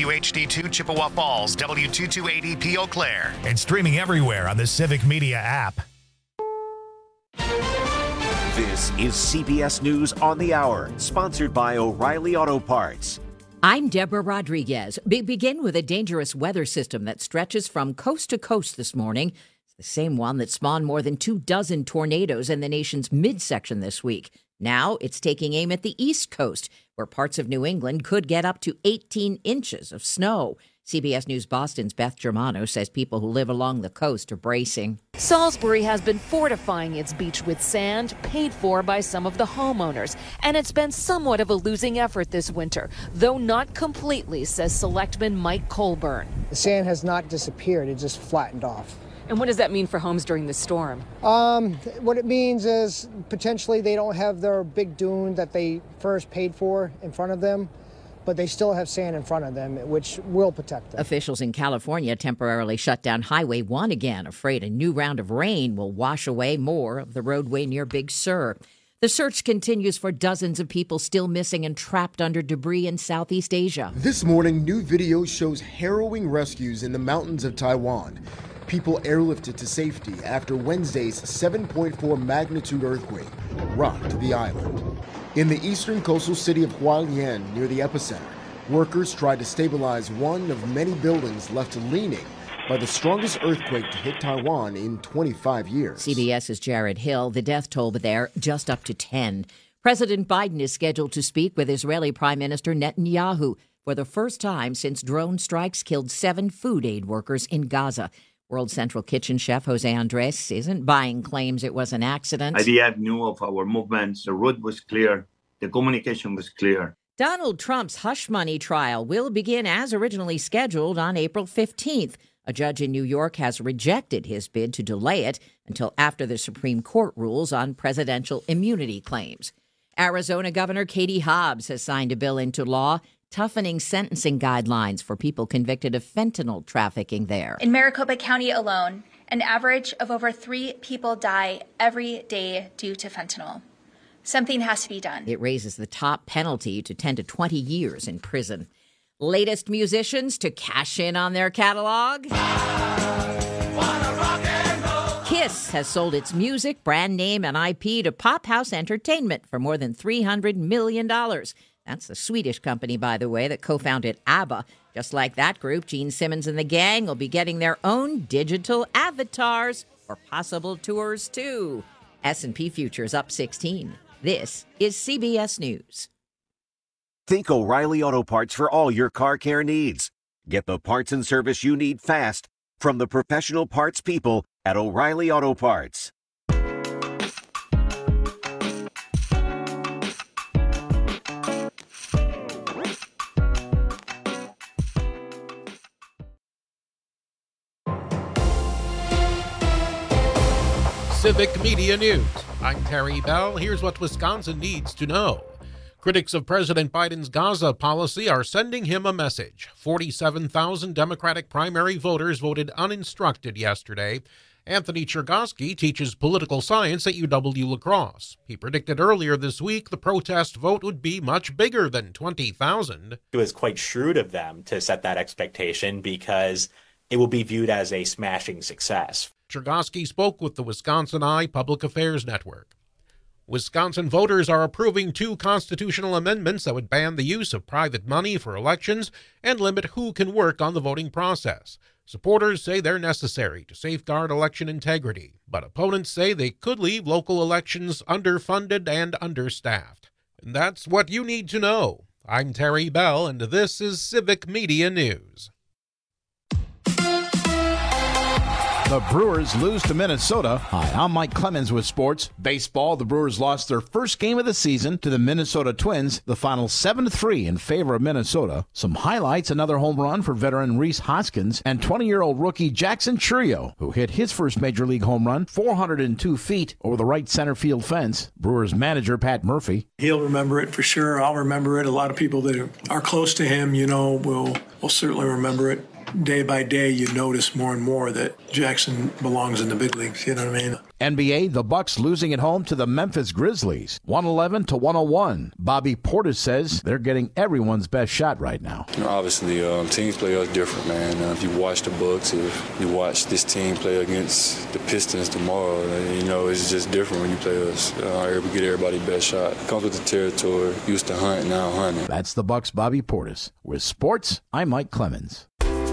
WHD2 Chippewa Falls, W2280P Eau Claire. And streaming everywhere on the Civic Media app. This is CBS News on the Hour, sponsored by O'Reilly Auto Parts. I'm Deborah Rodriguez. Begin with a dangerous weather system that stretches from coast to coast this morning. It's the same one that spawned more than 24 tornadoes in the nation's midsection this week. Now it's taking aim at the East Coast, where parts of New England could get up to 18 inches of snow. CBS News Boston's Beth Germano says people who live along the coast are bracing. Salisbury has been fortifying its beach with sand paid for by some of the homeowners. And it's been somewhat of a losing effort this winter, though not completely, says Selectman Mike Colburn. The sand has not disappeared. It just flattened off. And what does that mean for homes during the storm? What it means is potentially they don't have their big dune that they first paid for in front of them, but they still have sand in front of them, which will protect them. Officials in California temporarily shut down Highway 1 again, afraid a new round of rain will wash away more of the roadway near Big Sur. The search continues for dozens of people still missing and trapped under debris in Southeast Asia. This morning, new video shows harrowing rescues in the mountains of Taiwan. People airlifted to safety after Wednesday's 7.4 magnitude earthquake rocked the island. In the eastern coastal city of Hualien, near the epicenter, workers tried to stabilize one of many buildings left leaning by the strongest earthquake to hit Taiwan in 25 years. CBS's Jared Hill. The death toll there just up to 10. President Biden is scheduled to speak with Israeli Prime Minister Netanyahu for the first time since drone strikes killed 7 food aid workers in Gaza. World Central Kitchen chef Jose Andres isn't buying claims it was an accident. IDF knew of our movements. The route was clear. The communication was clear. Donald Trump's hush money trial will begin as originally scheduled on April 15th. A judge in New York has rejected his bid to delay it until after the Supreme Court rules on presidential immunity claims. Arizona Governor Katie Hobbs has signed a bill into law toughening sentencing guidelines for people convicted of fentanyl trafficking there. In Maricopa County alone, an average of over 3 people die every day due to fentanyl. Something has to be done. It raises the top penalty to 10 to 20 years in prison. Latest musicians to cash in on their catalog. Kiss has sold its music, brand name, and IP to Pop House Entertainment for more than $300 million. That's the Swedish company, by the way, that co-founded ABBA. Just like that group, Gene Simmons and the gang will be getting their own digital avatars for possible tours, too. S&P futures up 16. This is CBS News. Think O'Reilly Auto Parts for all your car care needs. Get the parts and service you need fast from the professional parts people at O'Reilly Auto Parts. Civic Media News. I'm Terry Bell. Here's what Wisconsin needs to know. Critics of President Biden's Gaza policy are sending him a message. 47,000 Democratic primary voters voted uninstructed yesterday. Anthony Chergosky teaches political science at UW-La Crosse. He predicted earlier this week the protest vote would be much bigger than 20,000. It was quite shrewd of them to set that expectation because it will be viewed as a smashing success. Chergosky spoke with the Wisconsin Eye Public Affairs Network. Wisconsin voters are approving 2 constitutional amendments that would ban the use of private money for elections and limit who can work on the voting process. Supporters say they're necessary to safeguard election integrity, but opponents say they could leave local elections underfunded and understaffed. And that's what you need to know. I'm Terry Bell, and this is Civic Media News. The Brewers lose to Minnesota. Hi, I'm Mike Clemens with sports. Baseball, the Brewers lost their first game of the season to the Minnesota Twins, the final 7-3 in favor of Minnesota. Some highlights, another home run for veteran Rhys Hoskins and 20-year-old rookie Jackson Chourio, who hit his first Major League home run 402 feet over the right center field fence. Brewers manager Pat Murphy. He'll remember it for sure. I'll remember it. A lot of people that are close to him, will certainly remember it. day by day, you notice more and more that Jackson belongs in the big leagues. You know what I mean? NBA, the Bucks losing at home to the Memphis Grizzlies, 111-101. Bobby Portis says they're getting everyone's best shot right now. Obviously, teams play us different, man. If you watch the Bucks, if you watch this team play against the Pistons tomorrow, it's just different when you play us. We get everybody's best shot. It comes with the territory. Used to hunt, now hunting. That's the Bucks' Bobby Portis. With sports, I'm Mike Clemens.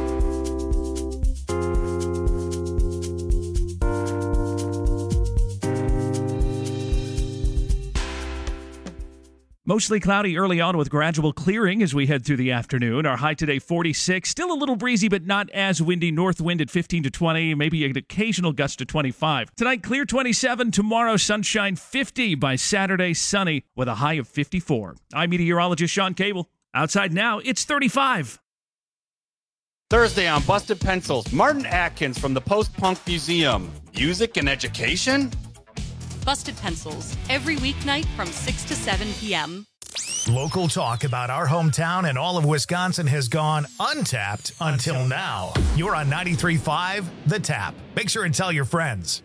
Mostly cloudy early on with gradual clearing as we head through the afternoon. Our high today, 46. Still a little breezy, but not as windy. North wind at 15 to 20, maybe an occasional gust to 25. Tonight, clear 27. Tomorrow, sunshine 50. By Saturday, sunny with a high of 54. I'm meteorologist Sean Cable. Outside now, it's 35. Thursday on Busted Pencils, Martin Atkins from the Post-Punk Museum. Music and education? Busted Pencils, every weeknight from 6 to 7 p.m. Local talk about our hometown and all of Wisconsin has gone untapped until now. You're on 93.5 The Tap. Make sure and tell your friends.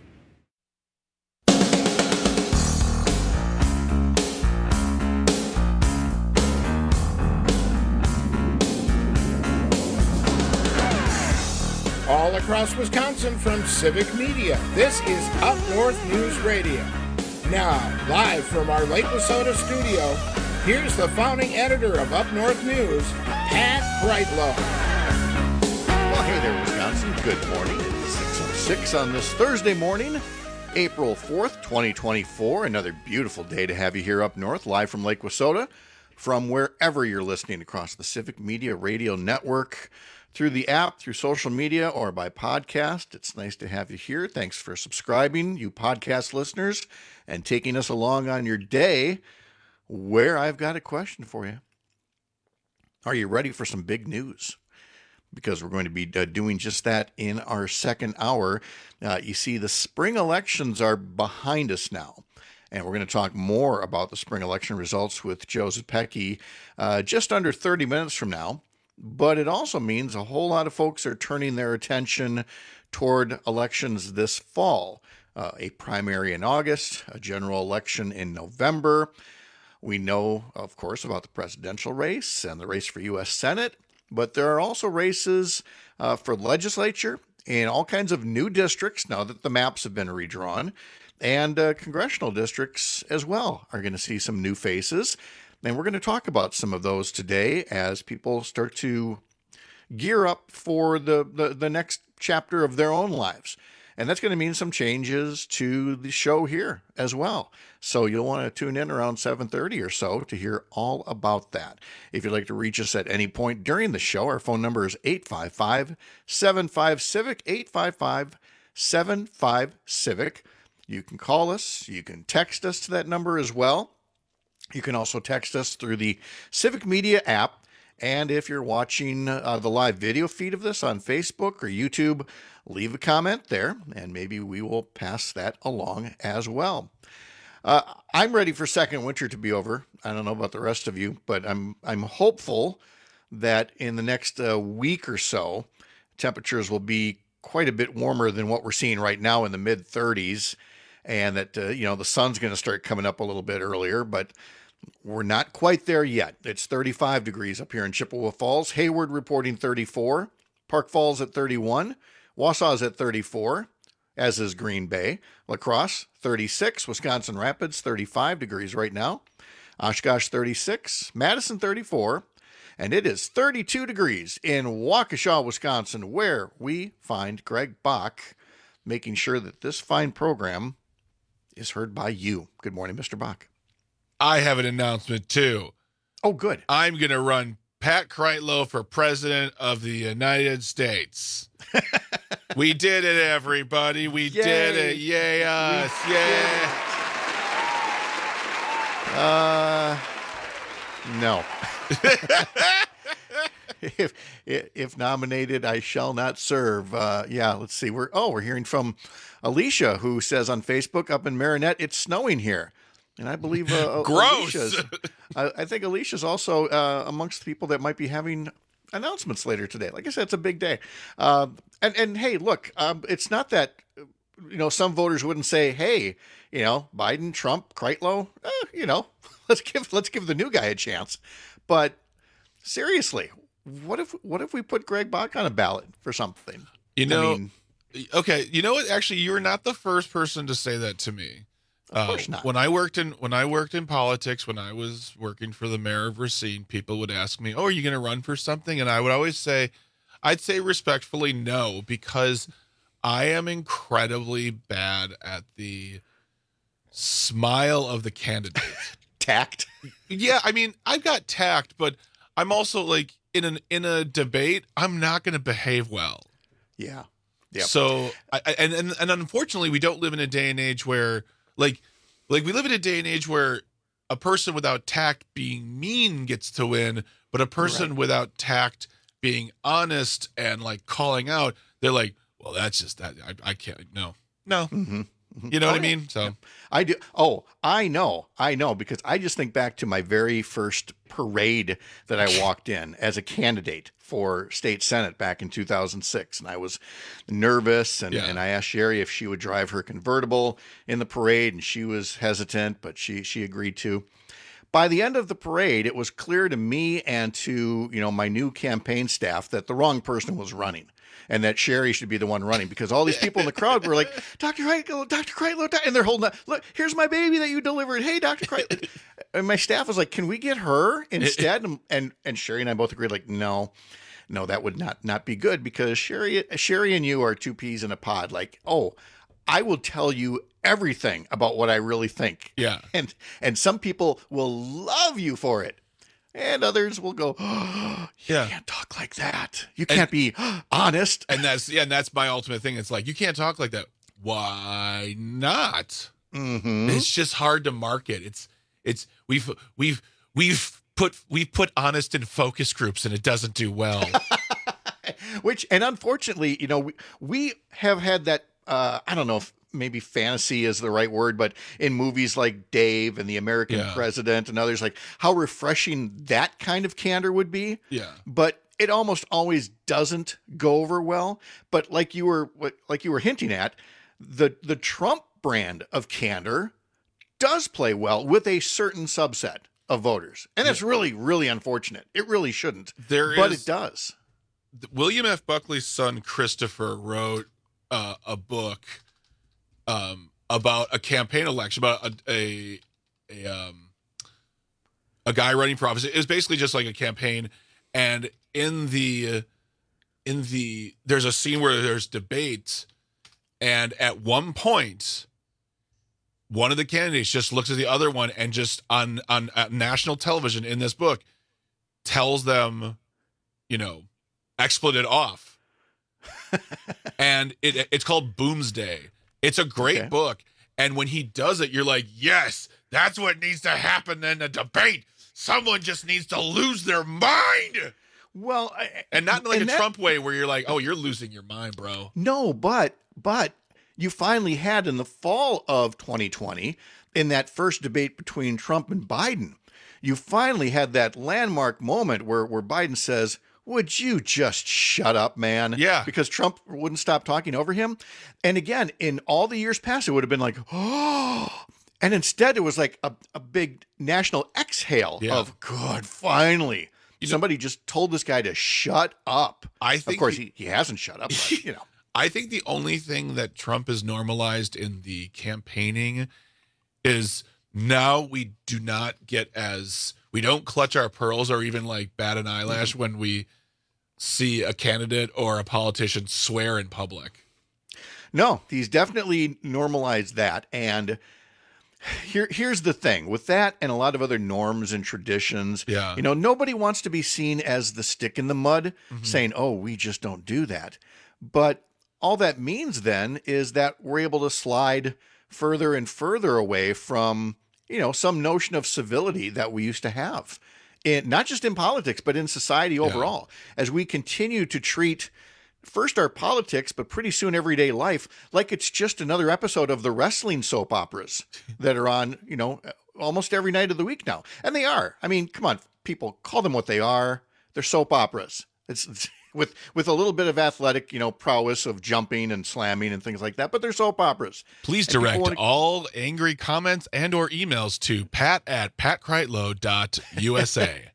All across Wisconsin from Civic Media, this is Up North News Radio. Now, live from our Lake Wissota studio, here's the founding editor of Up North News, Pat Kreitlow. Well, hey there, Wisconsin. Good morning. It's 6:06 on this Thursday morning, April 4th, 2024. Another beautiful day to have you here up north, live from Lake Wissota, from wherever you're listening across the Civic Media Radio Network, through the app, through social media, or by podcast. It's nice to have you here. Thanks for subscribing, you podcast listeners, and taking us along on your day, where I've got a question for you. Are you ready for some big news? Because we're going to be doing just that in our second hour. You see, the spring elections are behind us now. And we're going to talk more about the spring election results with Joe Zepecki just under 30 minutes from now. But it also means a whole lot of folks are turning their attention toward elections this fall. A primary in August, a general election in November. We know, of course, about the presidential race and the race for U.S. Senate, but there are also races for legislature in all kinds of new districts now that the maps have been redrawn, and congressional districts as well are going to see some new faces. And we're going to talk about some of those today as people start to gear up for the next chapter of their own lives. And that's going to mean some changes to the show here as well. So you'll want to tune in around 7:30 or so to hear all about that. If you'd like to reach us at any point during the show, our phone number is 855-75-CIVIC, 855-75-CIVIC. You can call us. You can text us to that number as well. You can also text us through the Civic Media app. And if you're watching the live video feed of this on Facebook or YouTube, leave a comment there, and maybe we will pass that along as well. I'm ready for second winter to be over. I don't know about the rest of you, but I'm hopeful that in the next week or so, temperatures will be quite a bit warmer than what we're seeing right now in the mid-30s, and that the sun's going to start coming up a little bit earlier, but we're not quite there yet. It's 35 degrees up here in Chippewa Falls. Hayward reporting 34. Park Falls at 31. Wausau's at 34, as is Green Bay. La Crosse, 36. Wisconsin Rapids, 35 degrees right now. Oshkosh, 36. Madison, 34. And it is 32 degrees in Waukesha, Wisconsin, where we find Greg Bach, making sure that this fine program is heard by you. Good morning, Mr. Bach. I have an announcement, too. Oh, good. I'm going to run Pat Kreitlow for President of the United States. We did it, everybody. We did it. Yay us. Yay. No. If nominated, I shall not serve. Let's see. We're hearing from Alicia, who says on Facebook, up in Marinette, it's snowing here. And I believe gross. I think Alicia's also amongst the people that might be having announcements later today. Like I said, it's a big day. And hey, look, it's not that, some voters wouldn't say, hey, Biden, Trump, Kreitlow, let's give the new guy a chance. But seriously, what if we put Greg Bach on a ballot for something? Okay, you know what? Actually, you're not the first person to say that to me. Of course not. When I worked in politics, when I was working for the mayor of Racine, people would ask me, "Oh, are you going to run for something?" And I would always say, I'd say respectfully no, because I am incredibly bad at the smile of the candidate. Tact? Yeah, I mean, I've got tact, but I'm also like in a debate, I'm not going to behave well. Yeah. Yep. So, and unfortunately, we don't live in a day and age where, like we live in a day and age where a person without tact being mean gets to win, but a person without tact being honest and like calling out, they're like, well, that's just that. I can't. No. Mm-hmm. You know what I mean? So I do. Oh, I know, because I just think back to my very first parade that I walked in as a candidate for state Senate back in 2006. And I was nervous and I asked Sherry if she would drive her convertible in the parade, and she was hesitant, but she agreed to. By the end of the parade, it was clear to me and to, my new campaign staff that the wrong person was running, and that Sherry should be the one running, because all these people in the crowd were like, Dr. Kreitlow, and they're holding up, look, here's my baby that you delivered. Hey, Dr. Kreitlow. And my staff was like, can we get her instead? And Sherry and I both agreed, like, no, that would not be good, because Sherry and you are two peas in a pod. Like, oh, I will tell you everything about what I really think. Yeah. And some people will love you for it. And others will go, oh, you can't talk like that. You can't be honest. And that's my ultimate thing. It's like, you can't talk like that. Why not? Mm-hmm. It's just hard to market. We've put honest in focus groups, and it doesn't do well. And unfortunately, we have had that, I don't know if maybe fantasy is the right word, but in movies like Dave and The American President and others, like how refreshing that kind of candor would be. Yeah. But it almost always doesn't go over well. But like you were hinting at, the Trump brand of candor does play well with a certain subset of voters. And that's really, really unfortunate. It really shouldn't. But it does. William F. Buckley's son, Christopher, wrote a book about a campaign election, about a guy running for office. It was basically just like a campaign, and in the there's a scene where there's debate, and at one point, one of the candidates just looks at the other one and just on national television in this book tells them, expletive off. And it's called Boomsday. It's a great book. And when he does it, you're like, yes, that's what needs to happen in a debate. Someone just needs to lose their mind. Well, and not in like a Trump way where you're like, oh, you're losing your mind, bro. No, but you finally had in the fall of 2020, in that first debate between Trump and Biden, you finally had that landmark moment where Biden says, would you just shut up, man? Yeah. Because Trump wouldn't stop talking over him. And again, in all the years past, it would have been like, oh. And instead, it was like a big national exhale of, good, finally. Somebody just told this guy to shut up. I think, of course, he hasn't shut up, but, I think the only thing that Trump has normalized in the campaigning is now we do not we don't clutch our pearls or even like bat an eyelash when we see a candidate or a politician swear in public. No, he's definitely normalized that. And here's the thing with that and a lot of other norms and traditions. Yeah. Nobody wants to be seen as the stick in the mud saying, oh, we just don't do that. But all that means then is that we're able to slide further and further away from, some notion of civility that we used to have, not just in politics, but in society overall, as we continue to treat first our politics, but pretty soon everyday life, like it's just another episode of the wrestling soap operas that are on, almost every night of the week now. And they are. I mean, come on, people, call them what they are. They're soap operas. It's with a little bit of athletic, prowess of jumping and slamming and things like that. But they're soap operas. Please direct all angry comments and or emails to pat@patkreitlow.usa.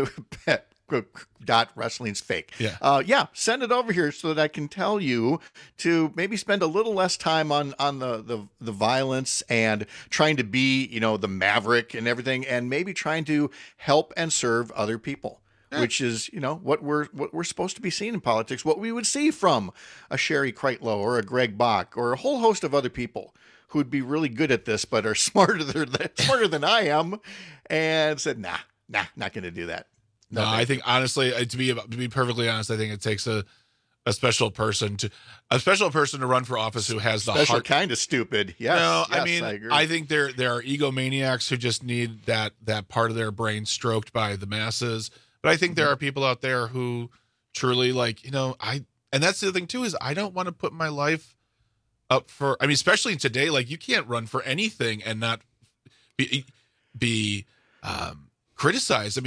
Wrestling's fake. Yeah. Send it over here so that I can tell you to maybe spend a little less time on the violence and trying to be, the maverick and everything, and maybe trying to help and serve other people. Which is, what we're supposed to be seeing in politics, what we would see from a Sherry Kreitlow or a Greg Bach or a whole host of other people who would be really good at this, but are smarter than I am, and said, nah, not going to do that. No, I think honestly, to be perfectly honest, I think it takes a special person to run for office who has the heart. Kind of stupid. Yes. No, yes, I mean, I agree. I think there are egomaniacs who just need that part of their brain stroked by the masses. But I think there are people out there who truly and that's the other thing too, is I don't want to put my life up for, especially today, you can't run for anything and not be criticized.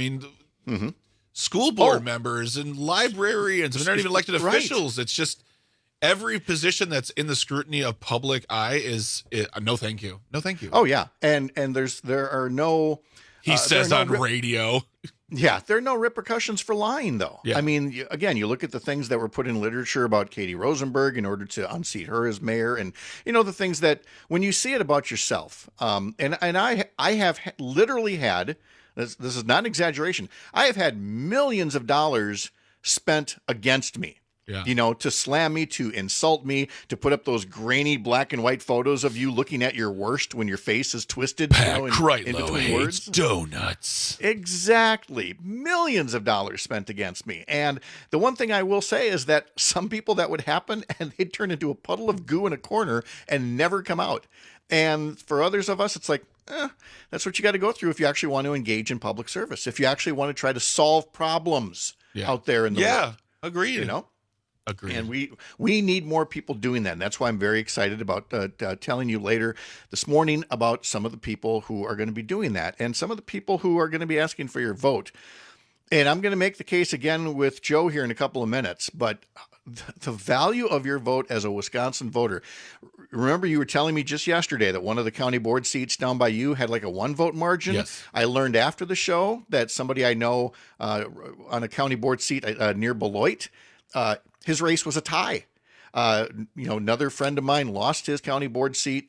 School board members and librarians, they're not even elected officials. It's just every position that's in the scrutiny of public eye is no, thank you. No, thank you. Oh yeah. And there are no, he says on radio. Yeah, there are no repercussions for lying, though. Yeah. Again, you look at the things that were put in literature about Katie Rosenberg in order to unseat her as mayor, and the things that when you see it about yourself, and I have literally had this is not an exaggeration. I have had millions of dollars spent against me. Yeah. To slam me, to insult me, to put up those grainy black and white photos of you looking at your worst when your face is twisted. Pat in between words. Donuts. Exactly. Millions of dollars spent against me. And the one thing I will say is that some people that would happen and they'd turn into a puddle of goo in a corner and never come out. And for others of us, it's like, that's what you got to go through if you actually want to engage in public service. If you actually want to try to solve problems out there in the world. Agreed. Agreed. And we need more people doing that. And that's why I'm very excited about telling you later this morning about some of the people who are going to be doing that and some of the people who are going to be asking for your vote. And I'm going to make the case again with Joe here in a couple of minutes, but the value of your vote as a Wisconsin voter. Remember, you were telling me just yesterday that one of the county board seats down by you had like a 1-vote margin. Yes. I learned after the show that somebody I know on a county board seat near Beloit, his race was a tie. Another friend of mine lost his county board seat,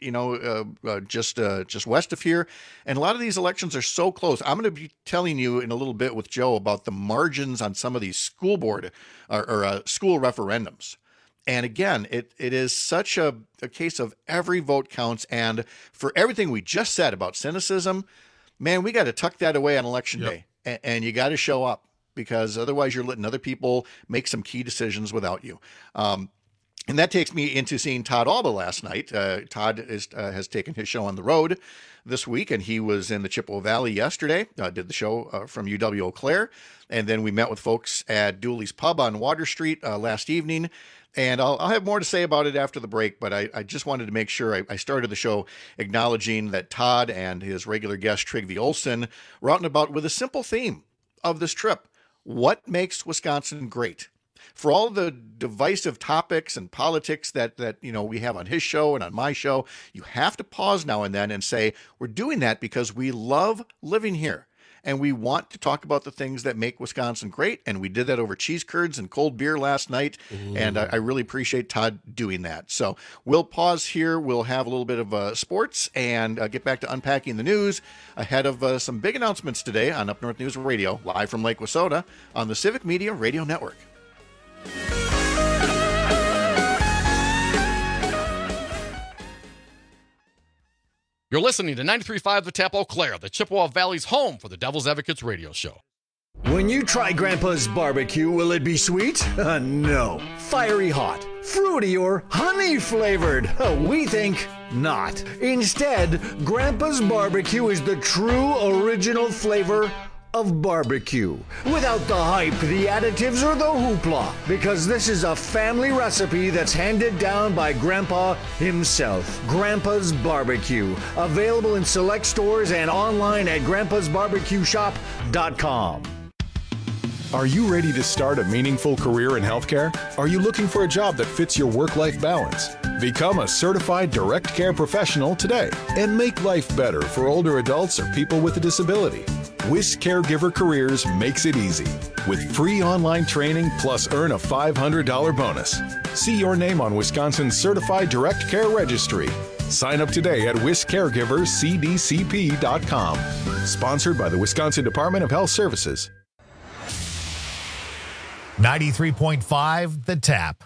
just west of here. And a lot of these elections are so close. I'm going to be telling you in a little bit with Joe about the margins on some of these school board or school referendums. And again, it is such a case of every vote counts. And for everything we just said about cynicism, man, we got to tuck that away on election day. And you got to show up, because otherwise you're letting other people make some key decisions without you. And that takes me into seeing Todd Alba last night. Todd has taken his show on the road this week, and he was in the Chippewa Valley yesterday, did the show from UW Eau Claire. And then we met with folks at Dooley's Pub on Water Street last evening. And I'll have more to say about it after the break, but I just wanted to make sure I started the show acknowledging that Todd and his regular guest, Trygve Olsen, were out and about with a simple theme of this trip. What makes Wisconsin great? For all the divisive topics and politics that we have on his show and on my show, you have to pause now and then and say, we're doing that because we love living here. And we want to talk about the things that make Wisconsin great. And we did that over cheese curds and cold beer last night. Ooh. And I really appreciate Todd doing that. So we'll pause here. We'll have a little bit of sports and get back to unpacking the news ahead of some big announcements today on Up North News Radio, live from Lake Wissota on the Civic Media Radio Network. You're listening to 93.5 The Tap Eau Claire, the Chippewa Valley's home for the Devil's Advocates radio show. When you try Grandpa's barbecue, will it be sweet? No. Fiery hot, fruity, or honey flavored? We think not. Instead, Grandpa's barbecue is the true original flavor of barbecue, without the hype, the additives, or the hoopla, because this is a family recipe that's handed down by Grandpa himself. Grandpa's Barbecue, available in select stores and online at grandpasbarbecueshop.com. Are you ready to start a meaningful career in healthcare? Are you looking for a job that fits your work-life balance? Become a certified direct care professional today and make life better for older adults or people with a disability. WIS Caregiver Careers makes it easy with free online training plus earn a $500 bonus. See your name on Wisconsin's Certified Direct Care Registry. Sign up today at wiscaregivercdcp.com. Sponsored by the Wisconsin Department of Health Services. 93.5 The Tap.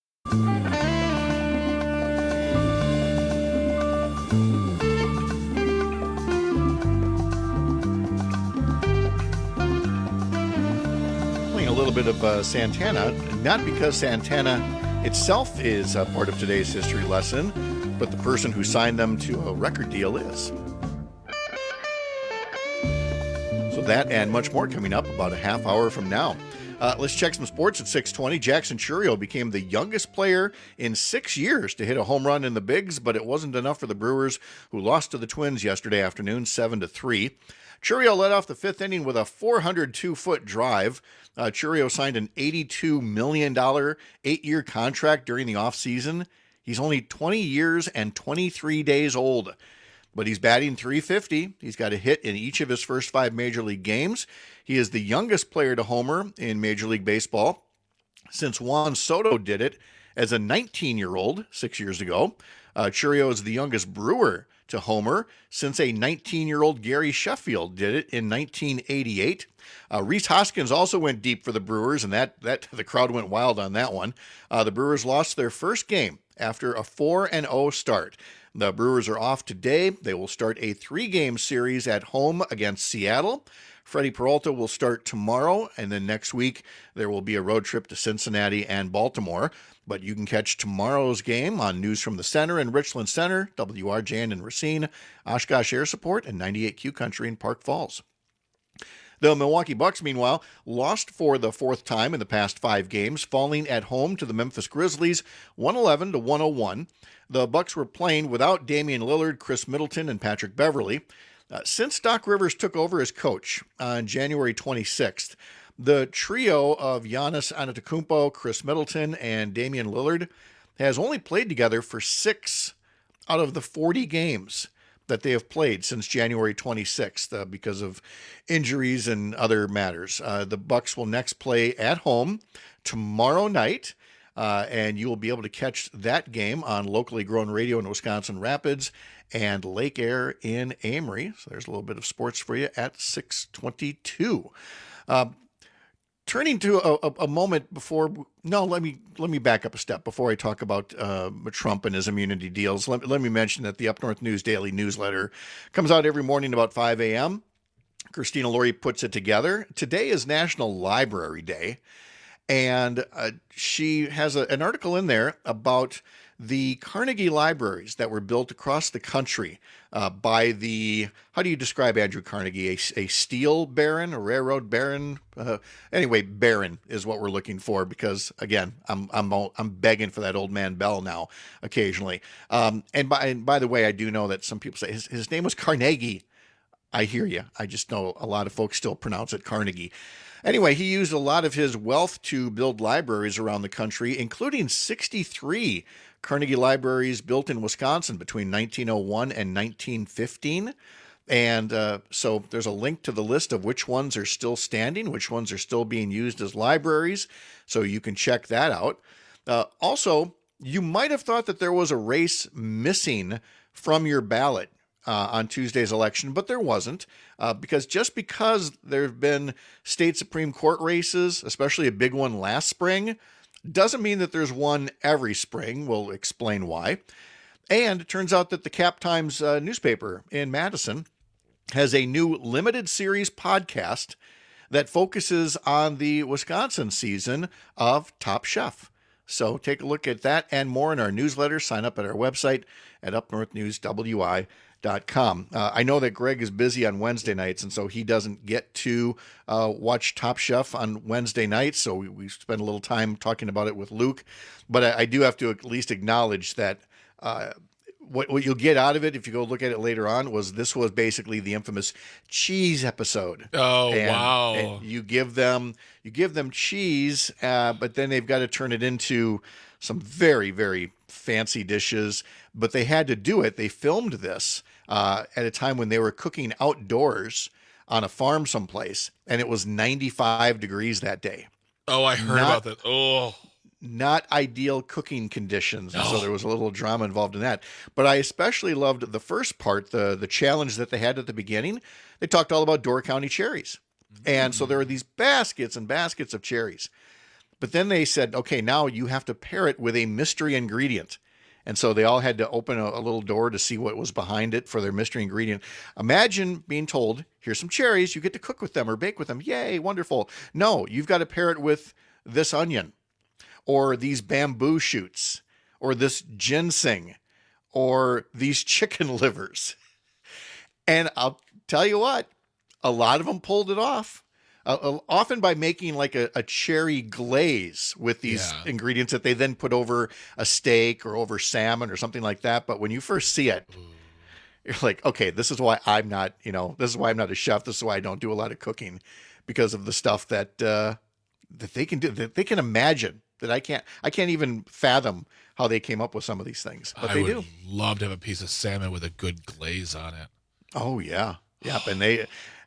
A little bit of Santana, not because Santana itself is a part of today's history lesson, but the person who signed them to a record deal is. So that and much more coming up about a half hour from now. Let's check some sports at 6:20. Jackson Chourio became the youngest player in 6 years to hit a home run in the Bigs, but it wasn't enough for the Brewers, who lost to the Twins yesterday afternoon, 7-3. Chourio led off the fifth inning with a 402-foot drive. Chourio signed an $82 million 8-year contract during the offseason. He's only 20 years and 23 days old, but he's batting .350. He's got a hit in each of his first 5 Major League games. He is the youngest player to homer in Major League Baseball since Juan Soto did it as a 19-year-old 6 years ago. Chourio is the youngest Brewer to homer since a 19-year-old Gary Sheffield did it in 1988. Rhys Hoskins also went deep for the Brewers, and that the crowd went wild on that one. The Brewers lost their first game after a 4-0 start. The Brewers are off today. They will start a 3-game series at home against Seattle. Freddie Peralta will start tomorrow, and then next week there will be a road trip to Cincinnati and Baltimore. But you can catch tomorrow's game on News from the Center in Richland Center, WRJN in Racine, Oshkosh Air Support, and 98Q Country in Park Falls. The Milwaukee Bucks, meanwhile, lost for the 4th time in the past 5 games, falling at home to the Memphis Grizzlies 111-101. The Bucks were playing without Damian Lillard, Chris Middleton, and Patrick Beverley. Since Doc Rivers took over as coach on January 26th, the trio of Giannis Antetokounmpo, Chris Middleton, and Damian Lillard has only played together for 6 out of the 40 games that they have played since January 26th because of injuries and other matters. The Bucks will next play at home tomorrow night, and you will be able to catch that game on locally grown radio in Wisconsin Rapids and Lake Air in Amory. So there's a little bit of sports for you at 6:22. Turning to a moment before, no, let me back up a step before I talk about Trump and his immunity deals. Let me mention that the Up North News Daily newsletter comes out every morning about 5 a.m. Christina Laurie puts it together. Today is National Library Day, and she has an article in there about the Carnegie libraries that were built across the country by the, how do you describe Andrew Carnegie? A steel baron, a railroad baron? Anyway, baron is what we're looking for because, again, I'm begging for that old man Bell now occasionally. And by the way, I do know that some people say his name was Carnegie. I hear you. I just know a lot of folks still pronounce it Carnegie. Anyway, he used a lot of his wealth to build libraries around the country, including 63 Carnegie libraries built in Wisconsin between 1901 and 1915. And so there's a link to the list of which ones are still standing, which ones are still being used as libraries. So you can check that out. Also, you might have thought that there was a race missing from your ballot on Tuesday's election, but there wasn't, because just because there have been state Supreme Court races, especially a big one last spring, doesn't mean that there's one every spring. We'll explain why. And it turns out that the Cap Times newspaper in Madison has a new limited series podcast that focuses on the Wisconsin season of Top Chef. So take a look at that and more in our newsletter. Sign up at our website at upnorthnewswi.com. I know that Greg is busy on Wednesday nights, and so he doesn't get to watch Top Chef on Wednesday nights, so we spend a little time talking about it with Luke. But I do have to at least acknowledge that what you'll get out of it if you go look at it later on this was basically the infamous cheese episode. Oh, wow. And you give them cheese, but then they've got to turn it into some very, very fancy dishes. But they had to do it. They filmed this at a time when they were cooking outdoors on a farm someplace, and it was 95 degrees that day. Oh, I heard about that. Oh, not ideal cooking conditions. No. So there was a little drama involved in that. But I especially loved the first part, the challenge that they had at the beginning. They talked all about Door County cherries. And so there were these baskets and baskets of cherries. But then they said, okay, now you have to pair it with a mystery ingredient. And so they all had to open a little door to see what was behind it for their mystery ingredient. Imagine being told, here's some cherries, you get to cook with them or bake with them. Yay, wonderful. No, you've got to pair it with this onion, or these bamboo shoots, or this ginseng, or these chicken livers. And I'll tell you what, a lot of them pulled it off. Often by making like a cherry glaze with these ingredients that they then put over a steak or over salmon or something like that. But when you first see it, you're like, okay, this is why I'm not, this is why I'm not a chef. This is why I don't do a lot of cooking, because of the stuff that they can do, that they can imagine, that I can't even fathom how they came up with some of these things. But they do. Love to have a piece of salmon with a good glaze on it. Oh yeah. Yep. And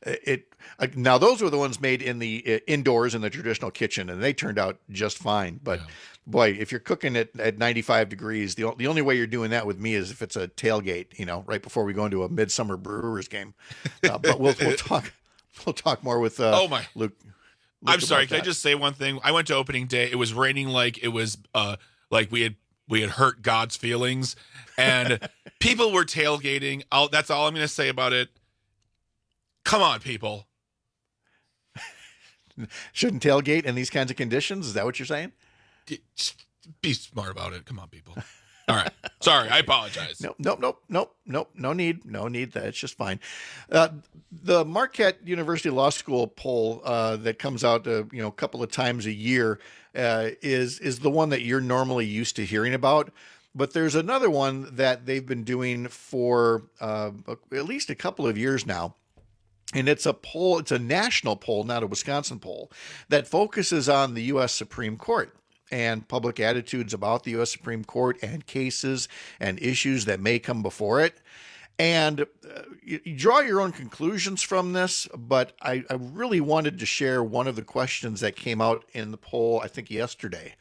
now those were the ones made in the indoors in the traditional kitchen, and they turned out just fine. But boy, if you're cooking it at 95 degrees, the only way you're doing that with me is if it's a tailgate, right before we go into a Midsummer Brewers game. But we'll talk more with Luke. I'm sorry. Can I just say one thing? I went to opening day. It was raining like it was like we had hurt God's feelings, and people were tailgating. That's all I'm going to say about it. Come on, people. Shouldn't tailgate in these kinds of conditions? Is that what you're saying? Be smart about it. Come on, people. All right. Sorry, I apologize. Nope. No need. That's just fine. The Marquette University Law School poll that comes out, a couple of times a year is the one that you're normally used to hearing about. But there's another one that they've been doing for at least a couple of years now. And it's a poll, it's a national poll, not a Wisconsin poll, that focuses on the U.S. Supreme Court and public attitudes about the U.S. Supreme Court and cases and issues that may come before it. And you draw your own conclusions from this, but I really wanted to share one of the questions that came out in the poll, I think yesterday.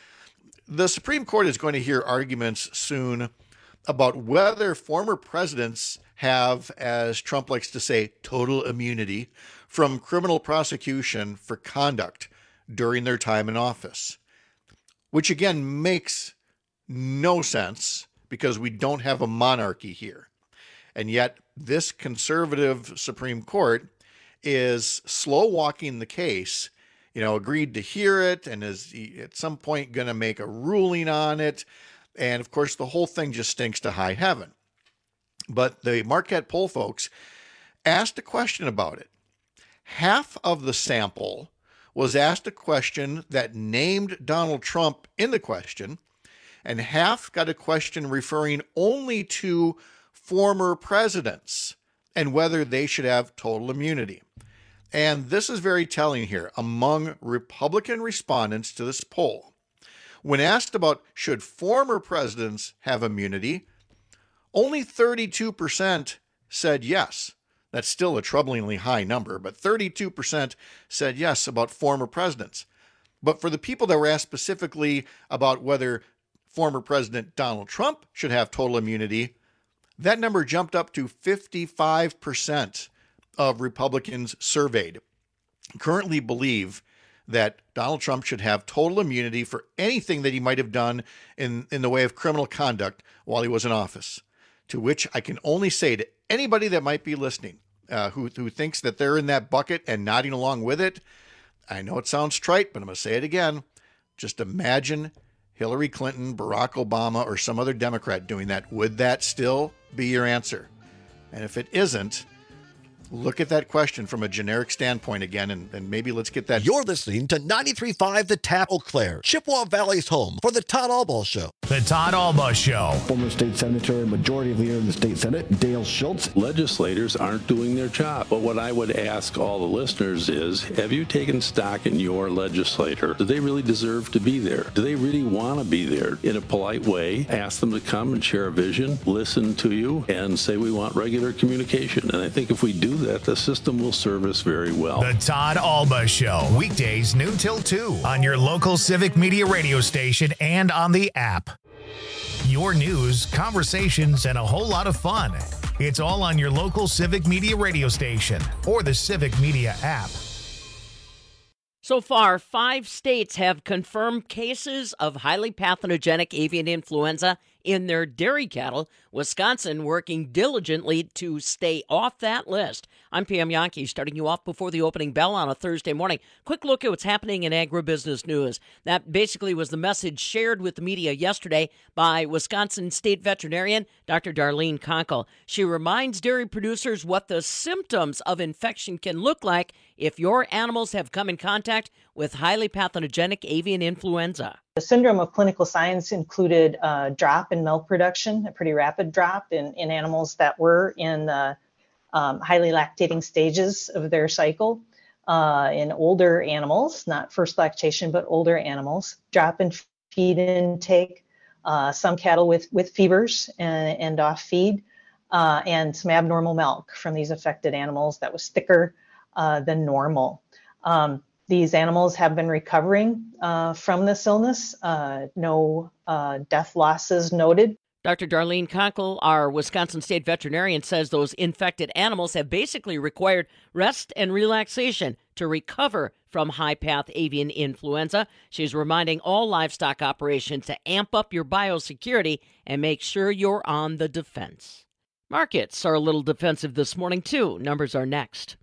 The Supreme Court is going to hear arguments soon about whether former presidents have, as Trump likes to say, total immunity from criminal prosecution for conduct during their time in office, which again makes no sense because we don't have a monarchy here. And yet this conservative Supreme Court is slow walking the case, agreed to hear it and is at some point going to make a ruling on it. And of course, the whole thing just stinks to high heaven. But the Marquette poll folks asked a question about it. Half of the sample was asked a question that named Donald Trump in the question, and half got a question referring only to former presidents and whether they should have total immunity. And this is very telling here among Republican respondents to this poll. When asked about should former presidents have immunity, only 32% said yes. That's still a troublingly high number, but 32% said yes about former presidents. But for the people that were asked specifically about whether former President Donald Trump should have total immunity, that number jumped up to 55% of Republicans surveyed currently believe that Donald Trump should have total immunity for anything that he might have done in the way of criminal conduct while he was in office. To which I can only say to anybody that might be listening who thinks that they're in that bucket and nodding along with it, I know it sounds trite, but I'm going to say it again. Just imagine Hillary Clinton, Barack Obama, or some other Democrat doing that. Would that still be your answer? And if it isn't, look at that question from a generic standpoint again, and maybe let's get that. You're listening to 93.5 The Tap Eau Claire, Chippewa Valley's home for the Todd Albaugh Show. The Todd Alba Show. Former state senator, majority leader in the state senate, Dale Schultz. Legislators aren't doing their job. But what I would ask all the listeners is, have you taken stock in your legislator? Do they really deserve to be there? Do they really want to be there? In a polite way, ask them to come and share a vision, listen to you, and say we want regular communication. And I think if we do that, the system will serve us very well. The Todd Alba Show. Weekdays noon till 2 on your local Civic Media radio station and on the app. Your news, conversations, and a whole lot of fun. It's all on your local Civic Media radio station or the Civic Media app. So far, 5 states have confirmed cases of highly pathogenic avian influenza in their dairy cattle. Wisconsin working diligently to stay off that list. I'm Pam Yankee, starting you off before the opening bell on a Thursday morning. Quick look at what's happening in agribusiness news. That basically was the message shared with the media yesterday by Wisconsin State Veterinarian Dr. Darlene Konkel. She reminds dairy producers what the symptoms of infection can look like if your animals have come in contact with highly pathogenic avian influenza. The syndrome of clinical signs included a drop in milk production, a pretty rapid drop in animals that were in highly lactating stages of their cycle. In older animals, not first lactation, but older animals, drop in feed intake, some cattle with fevers and off feed, and some abnormal milk from these affected animals that was thicker than normal. These animals have been recovering from this illness. No death losses noted. Dr. Darlene Konkel, our Wisconsin State veterinarian, says those infected animals have basically required rest and relaxation to recover from high-path avian influenza. She's reminding all livestock operations to amp up your biosecurity and make sure you're on the defense. Markets are a little defensive this morning, too. Numbers are next.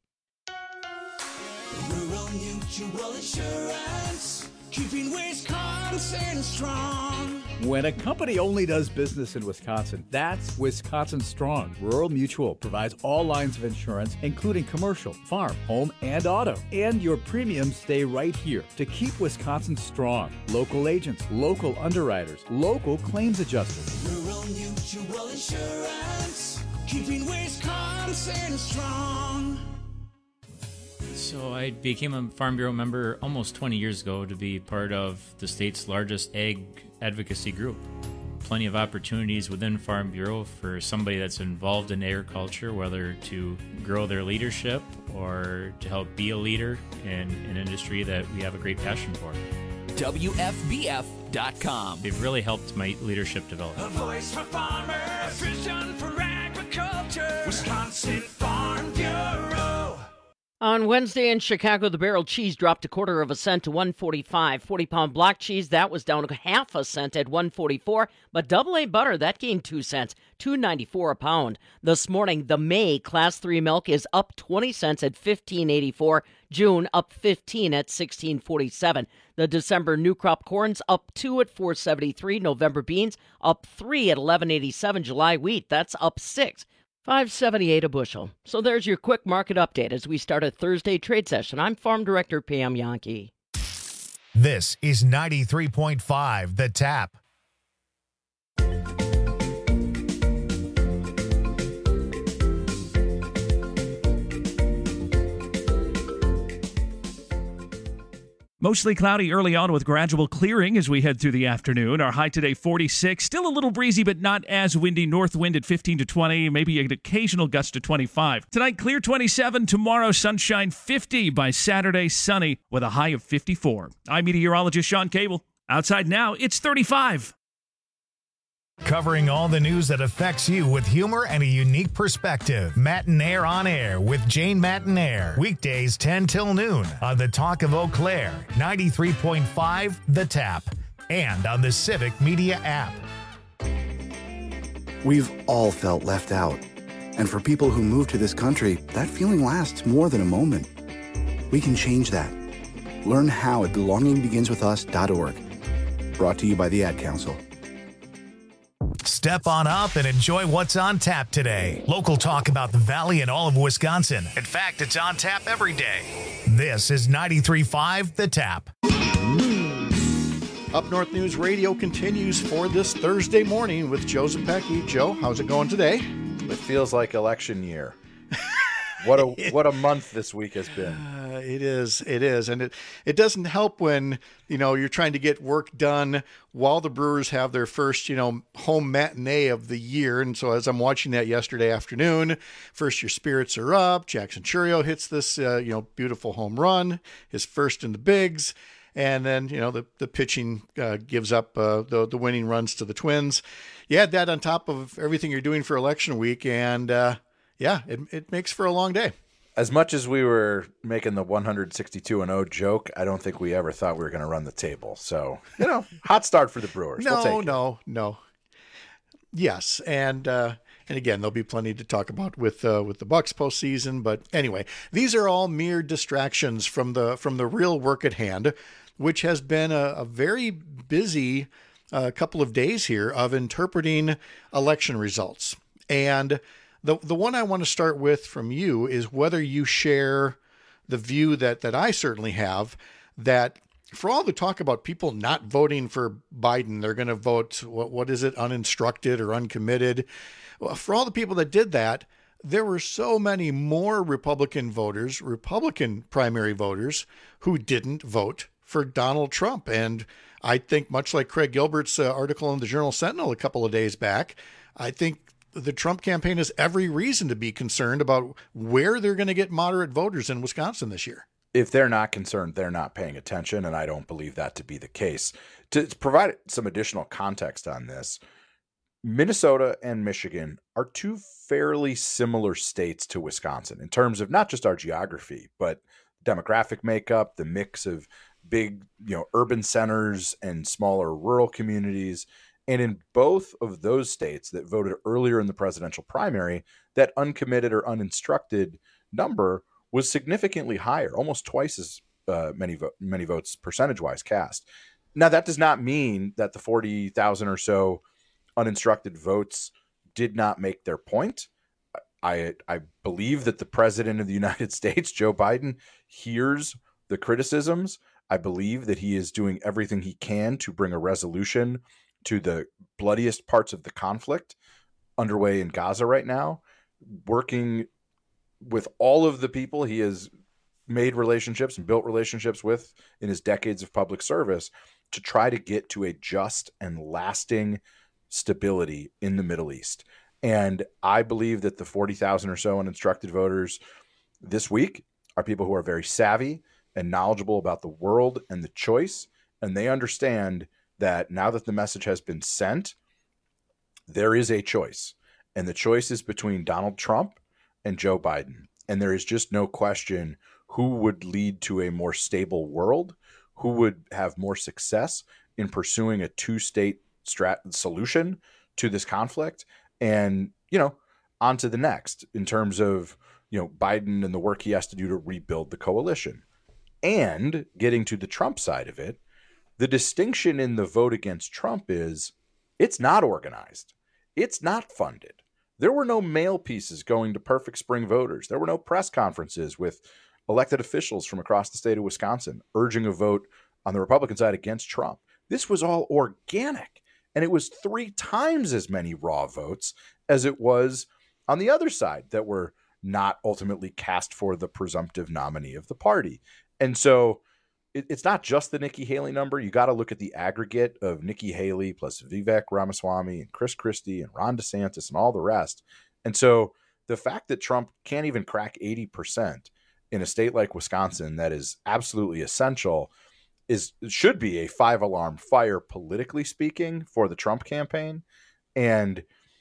Rural Mutual Insurance, keeping Wisconsin strong. When a company only does business in Wisconsin, that's Wisconsin Strong. Rural Mutual provides all lines of insurance, including commercial, farm, home, and auto. And your premiums stay right here to keep Wisconsin strong. Local agents, local underwriters, local claims adjusters. Rural Mutual Insurance, keeping Wisconsin strong. So I became a Farm Bureau member almost 20 years ago to be part of the state's largest ag advocacy group. Plenty of opportunities within Farm Bureau for somebody that's involved in agriculture, whether to grow their leadership or to help be a leader in an industry that we have a great passion for. WFBF.com. They've really helped my leadership develop. A voice for farmers, vision for agriculture, Wisconsin Farm Bureau. On Wednesday in Chicago, the barrel cheese dropped 1/4 cent to $1.45. 40-pound block cheese, that was down 1/2 cent at $1.44. But AA butter, that gained 2 cents, $2.94 a pound. This morning, the May Class 3 milk is up 20 cents at $15.84. June up 15 at $16.47. The December new crop corn's up 2 at $4.73. November beans up 3 at $11.87. July wheat, that's up 6. $5.78 a bushel. So there's your quick market update as we start a Thursday trade session. I'm Farm Director Pam Yankee. This is 93.5 The Tap. Mostly cloudy early on with gradual clearing as we head through the afternoon. Our high today, 46. Still a little breezy, but not as windy. North wind at 15 to 20, maybe an occasional gust to 25. Tonight, clear 27. Tomorrow, sunshine 50. By Saturday, sunny with a high of 54. I'm meteorologist Sean Cable. Outside now, it's 35. Covering all the news that affects you with humor and a unique perspective. Matinaire on Air with Jane Matinaire. Weekdays 10 till noon on the Talk of Eau Claire, 93.5 The Tap, and on the Civic Media app. We've all felt left out. And for people who move to this country, that feeling lasts more than a moment. We can change that. Learn how at belongingbeginswithus.org. Brought to you by the Ad Council. Step on up and enjoy what's on tap today. Local talk about the Valley and all of Wisconsin. In fact, it's on tap every day. This is 93.5 The Tap. Up North News Radio continues for this Thursday morning with Joe Zepecki. Joe, how's it going today? It feels like election year. What a month this week has been. It is, and it doesn't help when you're trying to get work done while the Brewers have their first home matinee of the year. And so as I'm watching that yesterday afternoon, first your spirits are up. Jackson Chourio hits this beautiful home run, his first in the bigs, and then the pitching gives up the winning runs to the Twins. You add that on top of everything you're doing for election week, and it makes for a long day. As much as we were making the 162-0 joke, I don't think we ever thought we were going to run the table. So, hot start for the Brewers. No. Yes, and again, there'll be plenty to talk about with the Bucks postseason. But anyway, these are all mere distractions from the real work at hand, which has been a very busy couple of days here of interpreting election results. And the one I want to start with from you is whether you share the view that I certainly have, that for all the talk about people not voting for Biden, they're going to vote, what is it, uninstructed or uncommitted. Well, for all the people that did that, there were so many more Republican voters, Republican primary voters, who didn't vote for Donald Trump. And I think much like Craig Gilbert's article in the Journal Sentinel a couple of days back, I think the Trump campaign has every reason to be concerned about where they're going to get moderate voters in Wisconsin this year. If they're not concerned, they're not paying attention, and I don't believe that to be the case. To provide some additional context on this, Minnesota and Michigan are two fairly similar states to Wisconsin in terms of not just our geography, but demographic makeup, the mix of big, urban centers and smaller rural communities. And in both of those states that voted earlier in the presidential primary, that uncommitted or uninstructed number was significantly higher, almost twice as many votes percentage-wise cast. Now, that does not mean that the 40,000 or so uninstructed votes did not make their point. I believe that the president of the United States, Joe Biden, hears the criticisms. I believe that he is doing everything he can to bring a resolution to the bloodiest parts of the conflict underway in Gaza right now, working with all of the people he has made relationships and built relationships with in his decades of public service to try to get to a just and lasting stability in the Middle East. And I believe that the 40,000 or so uninstructed voters this week are people who are very savvy and knowledgeable about the world and the choice, and they understand that now that the message has been sent, there is a choice. And the choice is between Donald Trump and Joe Biden. And there is just no question who would lead to a more stable world, who would have more success in pursuing a two-state solution to this conflict. And, on to the next in terms of, Biden and the work he has to do to rebuild the coalition. And getting to the Trump side of it, the distinction in the vote against Trump is it's not organized. It's not funded. There were no mail pieces going to Perfect Spring voters. There were no press conferences with elected officials from across the state of Wisconsin urging a vote on the Republican side against Trump. This was all organic, and it was 3 times as many raw votes as it was on the other side that were not ultimately cast for the presumptive nominee of the party. And so it's not just the Nikki Haley number. You got to look at the aggregate of Nikki Haley plus Vivek Ramaswamy and Chris Christie and Ron DeSantis and all the rest. And so the fact that Trump can't even crack 80% in a state like Wisconsin that is absolutely essential should be a 5-alarm fire, politically speaking, for the Trump campaign. And,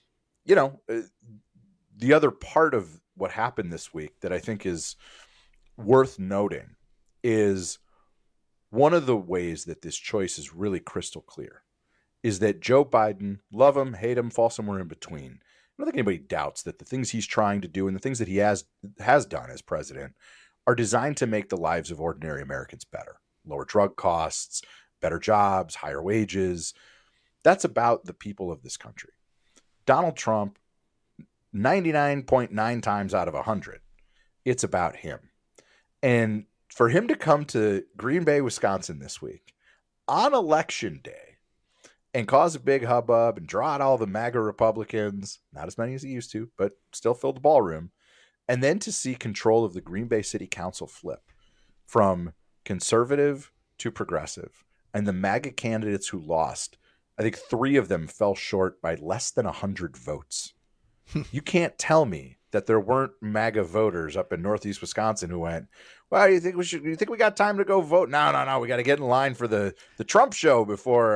the other part of what happened this week that I think is worth noting is one of the ways that this choice is really crystal clear is that Joe Biden, love him, hate him, fall somewhere in between. I don't think anybody doubts that the things he's trying to do and the things that he has done as president are designed to make the lives of ordinary Americans better. Lower drug costs, better jobs, higher wages. That's about the people of this country. Donald Trump, 99.9 times out of 100, it's about him. And for him to come to Green Bay, Wisconsin this week, on election day and cause a big hubbub and draw out all the MAGA Republicans, not as many as he used to, but still fill the ballroom, and then to see control of the Green Bay City Council flip from conservative to progressive, and the MAGA candidates who lost, I think 3 of them fell short by less than 100 votes. You can't tell me that there weren't MAGA voters up in Northeast Wisconsin who went, well, you think we got time to go vote? No. We got to get in line for the Trump show before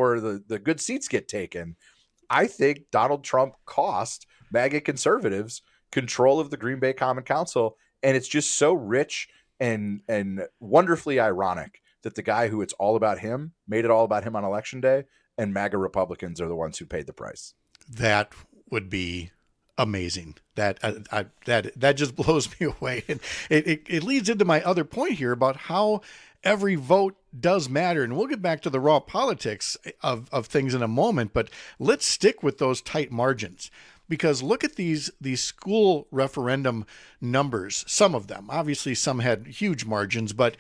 the good seats get taken. I think Donald Trump cost MAGA conservatives control of the Green Bay Common Council. And it's just so rich and wonderfully ironic that the guy who it's all about him made it all about him on election day, and MAGA Republicans are the ones who paid the price. That would be amazing. That just blows me away. And it leads into my other point here about how every vote does matter. And we'll get back to the raw politics of things in a moment, but let's stick with those tight margins. Because look at these school referendum numbers. Some of them, obviously, some had huge margins. But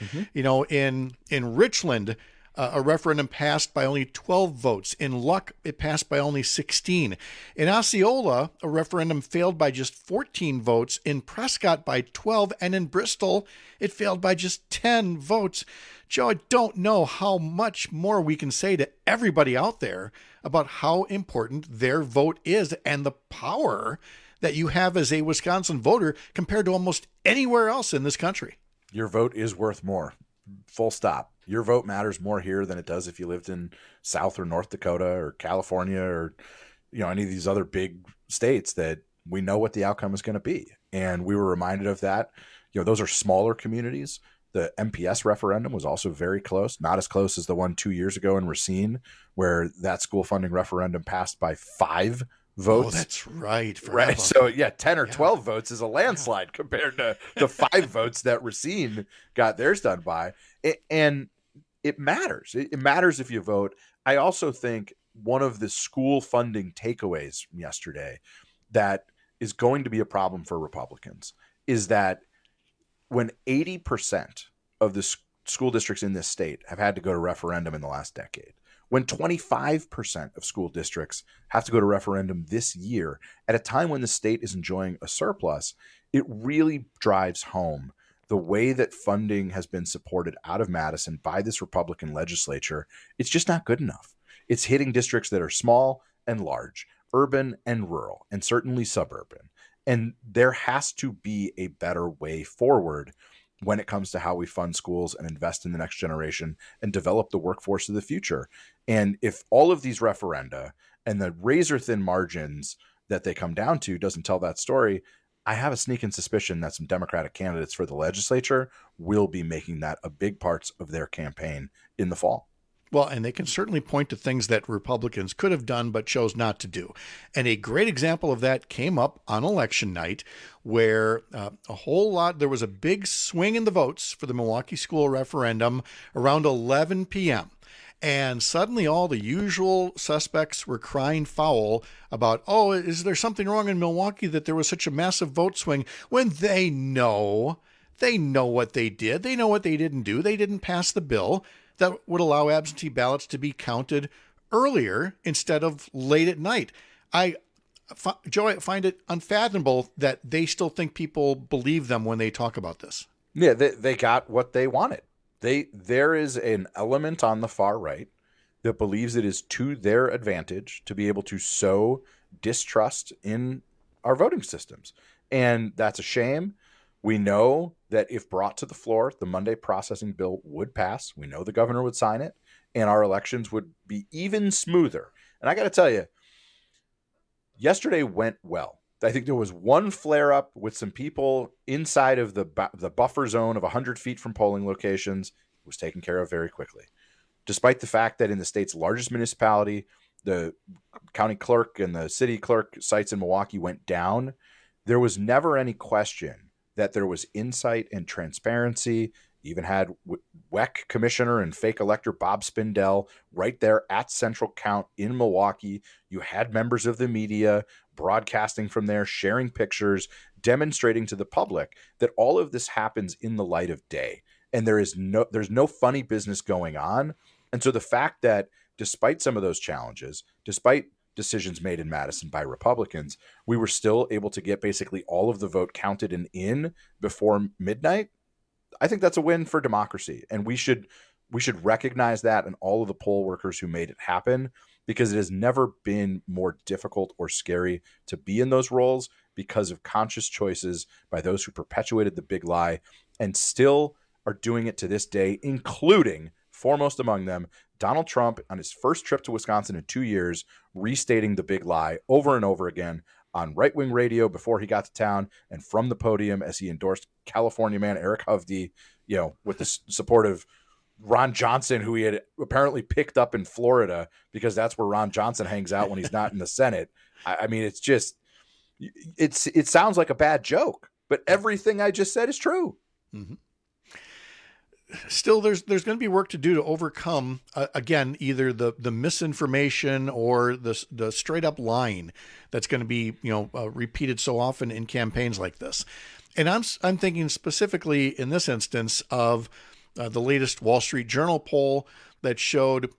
in Richland, a referendum passed by only 12 votes. In Luck, it passed by only 16. In Osceola, a referendum failed by just 14 votes. In Prescott, by 12. And in Bristol, it failed by just 10 votes. Joe, I don't know how much more we can say to everybody out there about how important their vote is and the power that you have as a Wisconsin voter compared to almost anywhere else in this country. Your vote is worth more. Full stop. Your vote matters more here than it does if you lived in South or North Dakota or California or any of these other big states that we know what the outcome is going to be. And we were reminded of that. Those are smaller communities. The MPS referendum was also very close, not as close as the one 2 years ago in Racine, where that school funding referendum passed by 5 votes. Oh, that's right. Right. So 10 or 12 votes is a landslide compared to the 5 votes that Racine got theirs done by. And it matters. It matters if you vote. I also think one of the school funding takeaways from yesterday that is going to be a problem for Republicans is that when 80% of the school districts in this state have had to go to referendum in the last decade, when 25% of school districts have to go to referendum this year at a time when the state is enjoying a surplus, it really drives home the way that funding has been supported out of Madison by this Republican legislature. It's just not good enough. It's hitting districts that are small and large, urban and rural, and certainly suburban. And there has to be a better way forward when it comes to how we fund schools and invest in the next generation and develop the workforce of the future. And if all of these referenda and the razor-thin margins that they come down to doesn't tell that story, I have a sneaking suspicion that some Democratic candidates for the legislature will be making that a big part of their campaign in the fall. Well, and they can certainly point to things that Republicans could have done but chose not to do. And a great example of that came up on election night where there was a big swing in the votes for the Milwaukee school referendum around 11 p.m. And suddenly all the usual suspects were crying foul about, is there something wrong in Milwaukee that there was such a massive vote swing, when they know what they did. They know what they didn't do. They didn't pass the bill that would allow absentee ballots to be counted earlier instead of late at night. Joe, I find it unfathomable that they still think people believe them when they talk about this. Yeah, they got what they wanted. There is an element on the far right that believes it is to their advantage to be able to sow distrust in our voting systems. And that's a shame. We know that if brought to the floor, the Monday processing bill would pass. We know the governor would sign it, and our elections would be even smoother. And I got to tell you, yesterday went well. I think there was one flare-up with some people inside of the buffer zone of 100 feet from polling locations. It was taken care of very quickly. Despite the fact that in the state's largest municipality, the county clerk and the city clerk sites in Milwaukee went down, there was never any question that there was insight and transparency. Even had WEC commissioner and fake elector Bob Spindell right there at Central Count in Milwaukee. You had members of the media broadcasting from there, sharing pictures, demonstrating to the public that all of this happens in the light of day. And there's no funny business going on And so the fact that despite some of those challenges, despite decisions made in Madison by Republicans, we were still able to get basically all of the vote counted and in before midnight. I think that's a win for democracy. And we should recognize that, and all of the poll workers who made it happen, because it has never been more difficult or scary to be in those roles because of conscious choices by those who perpetuated the big lie and still are doing it to this day, including, foremost among them, Donald Trump on his first trip to Wisconsin in 2 years, restating the big lie over and over again on right-wing radio before he got to town and from the podium as he endorsed California man Eric Hovde, with the support of Ron Johnson, who he had apparently picked up in Florida because that's where Ron Johnson hangs out when he's not in the Senate. I mean, it's just, it sounds like a bad joke, but everything I just said is true. Mm-hmm. Still, there's going to be work to do to overcome, again, either the misinformation or the straight up lying that's going to be repeated so often in campaigns like this. And I'm thinking specifically in this instance of the latest Wall Street Journal poll that showed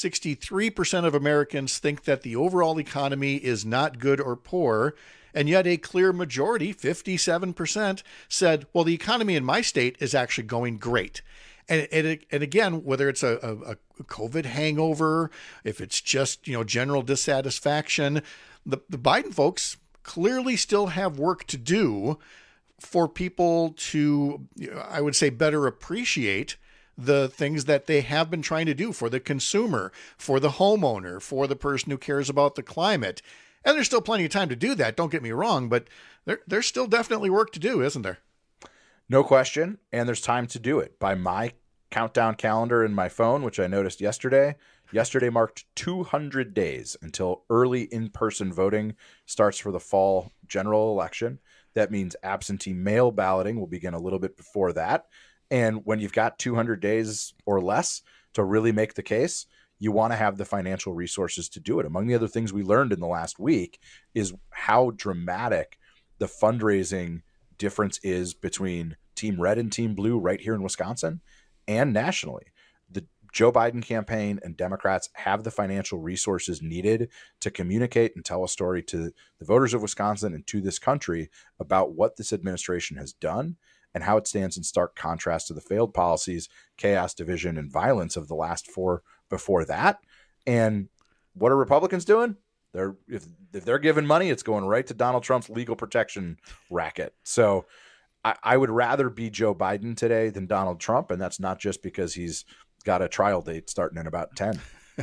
63% of Americans think that the overall economy is not good or poor. And yet a clear majority, 57%, said, well, the economy in my state is actually going great. And again, whether it's a COVID hangover, if it's just, general dissatisfaction, the Biden folks clearly still have work to do for people to, I would say, better appreciate the things that they have been trying to do for the consumer, for the homeowner, for the person who cares about the climate. And there's still plenty of time to do that. Don't get me wrong, but there's still definitely work to do, isn't there? No question. And there's time to do it. By my countdown calendar in my phone, which I noticed yesterday marked 200 days until early in-person voting starts for the fall general election. That means absentee mail balloting will begin a little bit before that. And when you've got 200 days or less to really make the case, you want to have the financial resources to do it. Among the other things we learned in the last week is how dramatic the fundraising difference is between Team Red and Team Blue right here in Wisconsin and nationally. The Joe Biden campaign and Democrats have the financial resources needed to communicate and tell a story to the voters of Wisconsin and to this country about what this administration has done and how it stands in stark contrast to the failed policies, chaos, division, and violence of the last four before that. And what are Republicans doing? If they're giving money, it's going right to Donald Trump's legal protection racket. So I would rather be Joe Biden today than Donald Trump, and that's not just because he's got a trial date starting in about 10.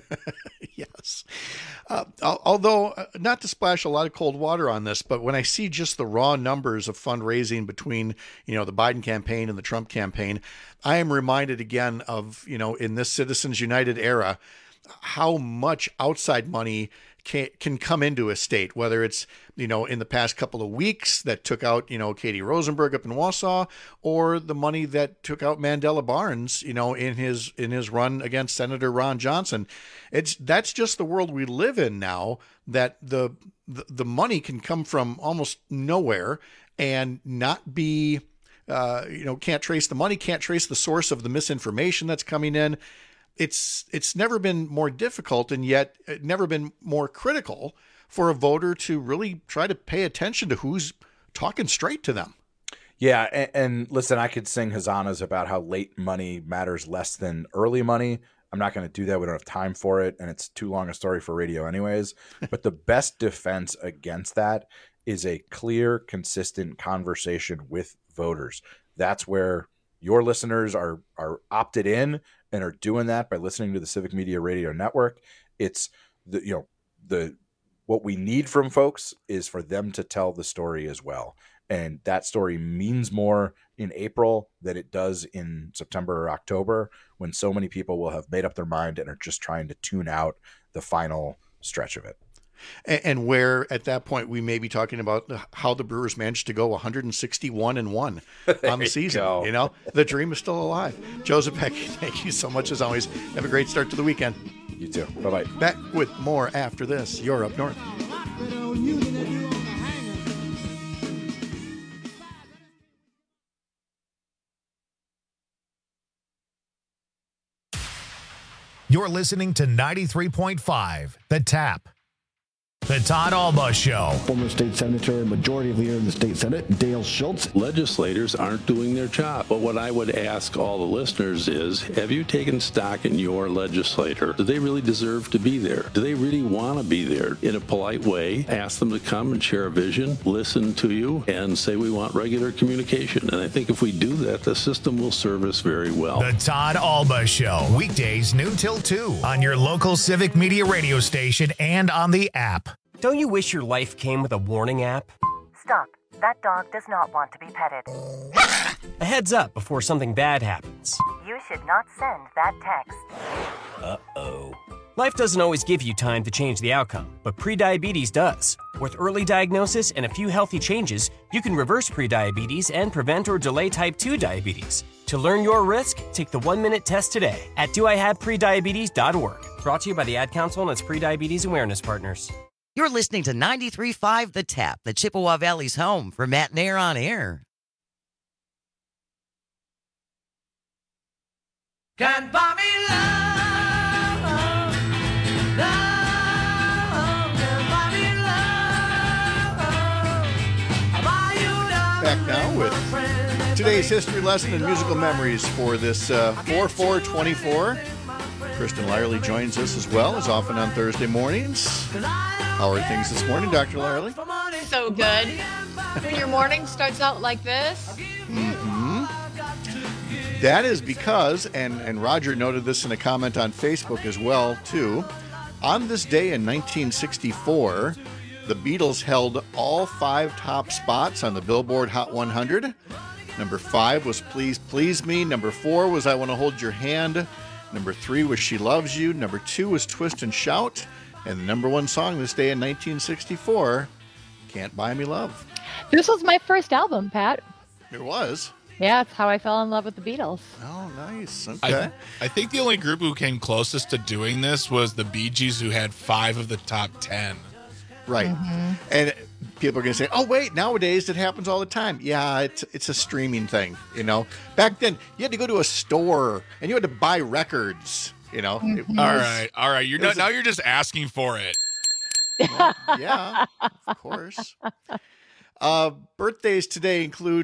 Yes. Although, not to splash a lot of cold water on this, but when I see just the raw numbers of fundraising between, the Biden campaign and the Trump campaign, I am reminded again of, in this Citizens United era, how much outside money can come into a state, whether it's, in the past couple of weeks that took out, Katie Rosenberg up in Wausau, or the money that took out Mandela Barnes, in his run against Senator Ron Johnson. That's just the world we live in now, that the money can come from almost nowhere and not be, can't trace the money, can't trace the source of the misinformation that's coming in. It's never been more difficult, and yet never been more critical for a voter to really try to pay attention to who's talking straight to them. Yeah, and listen, I could sing hosannas about how late money matters less than early money. I'm not going to do that. We don't have time for it, and it's too long a story for radio anyways. But the best defense against that is a clear, consistent conversation with voters. That's where your listeners are opted in and are doing that by listening to the Civic Media Radio Network. It's what we need from folks is for them to tell the story as well. And that story means more in April than it does in September or October, when so many people will have made up their mind and are just trying to tune out the final stretch of it. And where at that point we may be talking about how the Brewers managed to go 161-1 on the season. The dream is still alive. Joe Zepecki, thank you so much as always. Have a great start to the weekend. You too. Bye-bye. Back with more after this. You're Up North. You're listening to 93.5 The Tap. The Todd Alba Show. Former state senator and majority leader in the state Senate, Dale Schultz. Legislators aren't doing their job. But what I would ask all the listeners is, have you taken stock in your legislator? Do they really deserve to be there? Do they really want to be there? In a polite way, ask them to come and share a vision, listen to you, and say we want regular communication. And I think if we do that, the system will serve us very well. The Todd Alba Show. Weekdays noon till 2 on your local Civic Media radio station and on the app. Don't you wish your life came with a warning app? Stop. That dog does not want to be petted. A heads up before something bad happens. You should not send that text. Uh-oh. Life doesn't always give you time to change the outcome, but prediabetes does. With early diagnosis and a few healthy changes, you can reverse prediabetes and prevent or delay type 2 diabetes. To learn your risk, take the 1-minute test today at doihaveprediabetes.org. Brought to you by the Ad Council and its prediabetes awareness partners. You're listening to 93.5 The Tap, the Chippewa Valley's home for Matt and Air on Air. Can't buy me love, love, can't buy me love. I'll buy you love. Back now with today's history lesson and musical memories for this 4/4/24. Kristen Lyerly joins us as well, as often on Thursday mornings. How are things this morning, Dr. Lyerly? So good. When your morning starts out like this. Mm-hmm. That is because, and Roger noted this in a comment on Facebook as well, too, on this day in 1964, the Beatles held all 5 top spots on the Billboard Hot 100. Number 5 was Please Please Me. Number 4 was I Want to Hold Your Hand. Number 3 was She Loves You. Number 2 was Twist and Shout. And the number 1 song this day in 1964, Can't Buy Me Love. This was my first album, Pat. It was? Yeah, it's how I fell in love with the Beatles. Oh, nice. Okay. I think the only group who came closest to doing this was the Bee Gees, who had 5 of the top 10. Right. Mm-hmm. And people are going to say, oh, wait, nowadays it happens all the time. Yeah, it's a streaming thing, you know. Back then, you had to go to a store and you had to buy records, you know. Mm-hmm. All right. Now you're just asking for it. Well, yeah, of course. Birthdays today include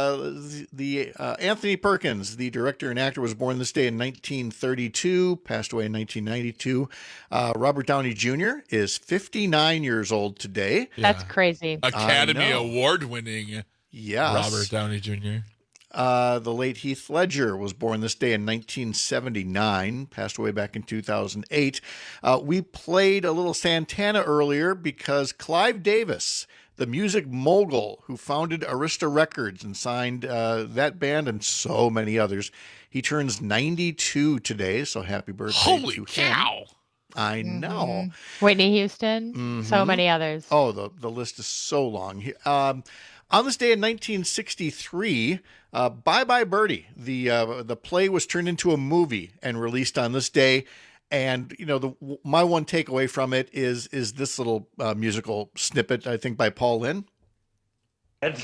the Anthony Perkins, the director and actor, was born this day in 1932, passed away in 1992. Robert Downey Jr. is 59 years old today. That's crazy. Academy Award-winning Robert Downey Jr. The late Heath Ledger was born this day in 1979, passed away back in 2008. We played a little Santana earlier because Clive Davis, the music mogul who founded Arista Records and signed that band and so many others, he turns 92 today, so happy birthday to him. Holy cow! I know. Whitney Houston, so many others. Oh, the list is so long. On this day in 1963, Bye Bye Birdie, the play was turned into a movie and released on this day. And, you know, my one takeaway from it is this little musical snippet, I think, by Paul Lynde. Kids,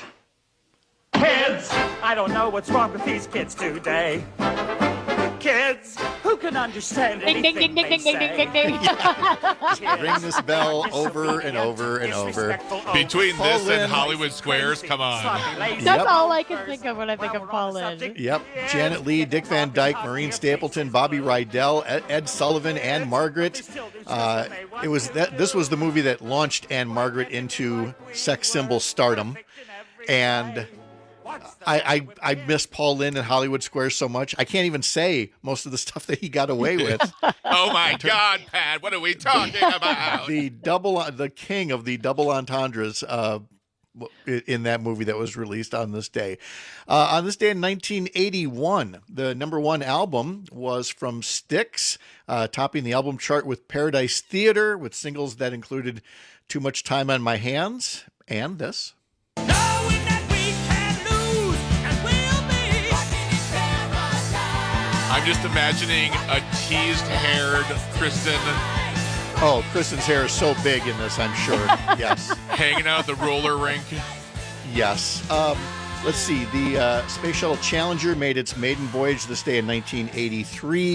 I don't know what's wrong with these kids today. Kids, who can understand anything they say? Ring this bell over and over and over. Between this and Hollywood Squares, come on. That's all I can think of when I think of Paul Lynde. Yep. Janet Leigh, Dick Van Dyke, Maureen Stapleton, Bobby Rydell, Ed Sullivan, and Margaret. This was the movie that launched Anne Margaret into sex symbol stardom. And I miss Paul Lynde and Hollywood Squares so much. I can't even say most of the stuff that he got away with. Oh my God, Pat! What are we talking about? The king of the double entendres in that movie that was released on this day. On this day in 1981, the number 1 album was from Styx, topping the album chart with Paradise Theater, with singles that included Too Much Time on My Hands and this. I'm just imagining a teased-haired Kristen. Oh, Kristen's hair is so big in this, I'm sure. Yes. Hanging out at the roller rink. Yes. Let's see. The Space Shuttle Challenger made its maiden voyage this day in 1983.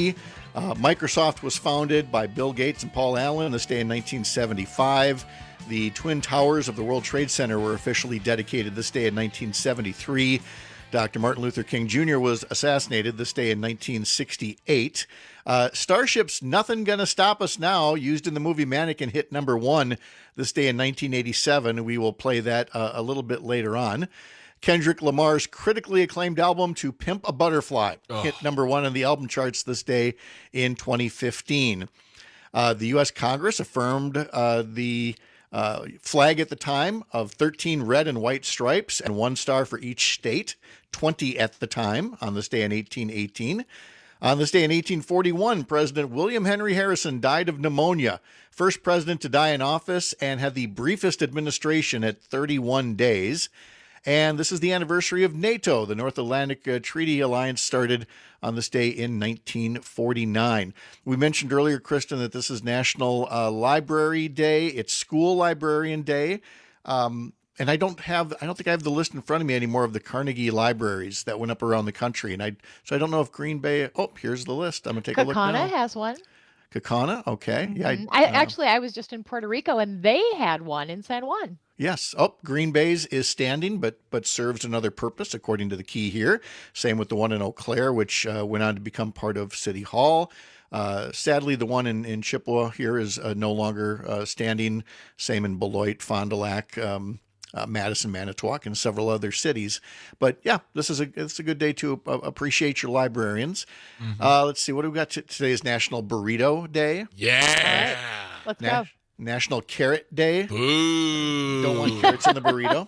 Microsoft was founded by Bill Gates and Paul Allen this day in 1975. The Twin Towers of the World Trade Center were officially dedicated this day in 1973. Dr. Martin Luther King Jr. was assassinated this day in 1968. Starship's Nothing Gonna Stop Us Now, used in the movie Mannequin, hit number 1 this day in 1987. We will play that a little bit later on. Kendrick Lamar's critically acclaimed album To Pimp a Butterfly hit number 1 on the album charts this day in 2015. The U.S. Congress affirmed the flag at the time of 13 red and white stripes and 1 star for each state, 20 at the time on this day in 1818. On this day in 1841, President William Henry Harrison died of pneumonia, first president to die in office and had the briefest administration at 31 days. And this is the anniversary of NATO. The North Atlantic Treaty Alliance started on this day in 1949. We mentioned earlier, Kristen, that this is National Library Day. It's School Librarian Day. And I don't think I have the list in front of me anymore of the Carnegie libraries that went up around the country. So I don't know if Green Bay, here's the list. I'm going to take a look now. Kaukauna has one. Kaukauna, okay. Mm-hmm. Yeah. I was just in Puerto Rico and they had one in San Juan. Yes. Green Bay's is standing, but serves another purpose, according to the key here. Same with the one in Eau Claire, which went on to become part of City Hall. Sadly, the one in Chippewa here is no longer standing. Same in Beloit, Fond du Lac, Madison, Manitowoc, and several other cities. But yeah, it's a good day to appreciate your librarians. Mm-hmm. Let's see, what do we got? Today is National Burrito Day. Yeah. Right. Let's go. National Carrot Day. Boo. Don't want carrots in the burrito.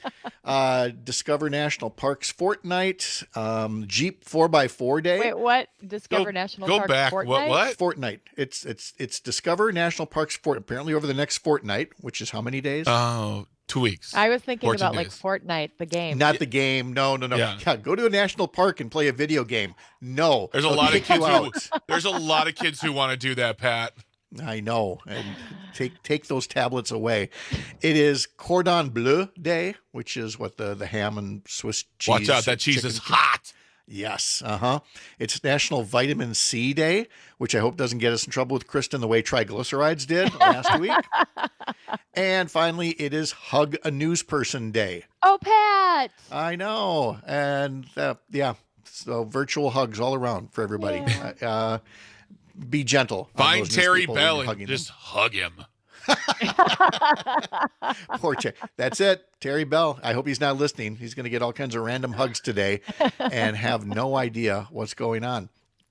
Discover National Parks Fortnight. Jeep 4x4 Day. Wait, what? Discover National Parks back. Fortnight? What? Fortnight. It's Discover National Parks Apparently over the next fortnight, which is how many days? 2 weeks. I was thinking about days. like Fortnite, the game. Not the game. No. Yeah. Go to a national park and play a video game. No. There's a lot of kids who want to do that, Pat. I know. And take those tablets away. It is Cordon Bleu Day, which is what the ham and Swiss cheese. Watch out, that cheese is hot. Yes. It's National Vitamin C Day, which I hope doesn't get us in trouble with Kristen the way triglycerides did last week. And finally, it is Hug a News Person Day. Oh, Pat. I know. And so virtual hugs all around for everybody. Yeah. Be gentle. Find Terry Bell and just hug him. Poor Terry. That's it. Terry Bell. I hope he's not listening. He's going to get all kinds of random hugs today and have no idea what's going on.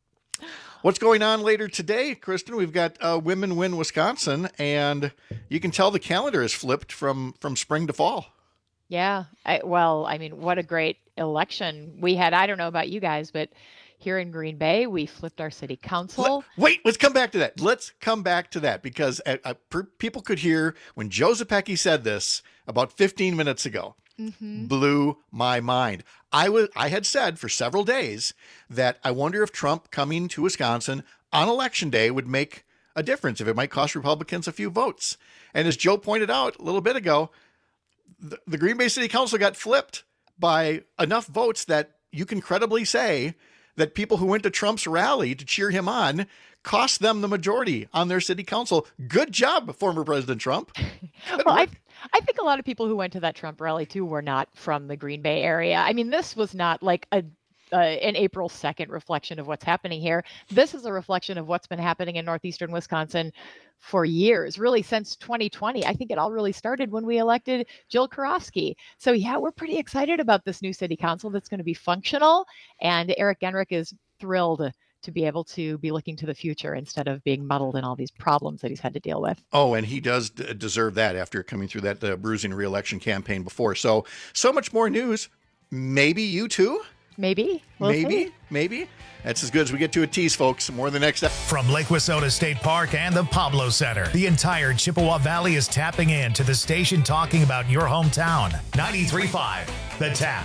What's going on later today, Kristen? We've got Women Win Wisconsin, and you can tell the calendar is flipped from spring to fall. Yeah. What a great election we had. I don't know about you guys, but here in Green Bay, we flipped our city council. Let's come back to that. Because people could hear when Joe Zepecki said this about 15 minutes ago. Mm-hmm. Blew my mind. I had said for several days that I wonder if Trump coming to Wisconsin on Election Day would make a difference, if it might cost Republicans a few votes. And as Joe pointed out a little bit ago, the Green Bay City Council got flipped by enough votes that you can credibly say that people who went to Trump's rally to cheer him on cost them the majority on their city council. Good job, former President Trump. I think a lot of people who went to that Trump rally, too, were not from the Green Bay area. I mean, this was not like an April 2nd reflection of what's happening here. This is a reflection of what's been happening in northeastern Wisconsin for years, really since 2020. I think it all really started when we elected Jill Karofsky. So yeah, we're pretty excited about this new city council that's going to be functional. And Eric Genrich is thrilled to be able to be looking to the future instead of being muddled in all these problems that he's had to deal with. Oh, and he does deserve that after coming through that bruising re-election campaign before. So much more news. Maybe you too? Maybe. We'll see. Maybe. That's as good as we get to a tease, folks. More the next. From Lake Wissota State Park and the Pablo Center, the entire Chippewa Valley is tapping in to the station talking about your hometown. 93.5, The Tap.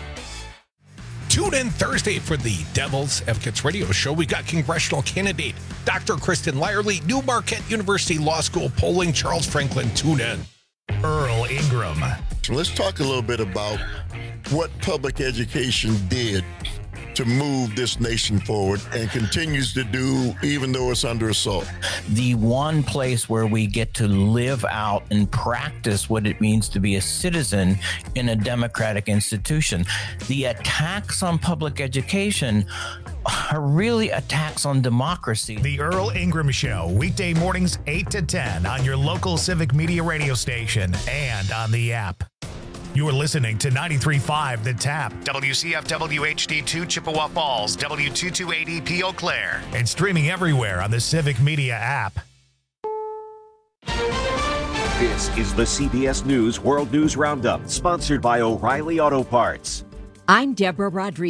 Tune in Thursday for the Devil's Advocates Radio Show. We got congressional candidate Dr. Kristen Lyerly, New Marquette University Law School polling Charles Franklin. Tune in. Earl Ingram. So let's talk a little bit about what public education did to move this nation forward and continues to do, even though it's under assault. The one place where we get to live out and practice what it means to be a citizen in a democratic institution. The attacks on public education are really attacks on democracy. The Earl Ingram Show, weekday mornings 8 to 10 on your local civic media radio station and on the app. You're listening to 93.5 The Tap, WCFW HD2 Chippewa Falls, W228EP Eau Claire, and streaming everywhere on the Civic Media app. This is the CBS News World News Roundup, sponsored by O'Reilly Auto Parts. I'm Deborah Rodriguez.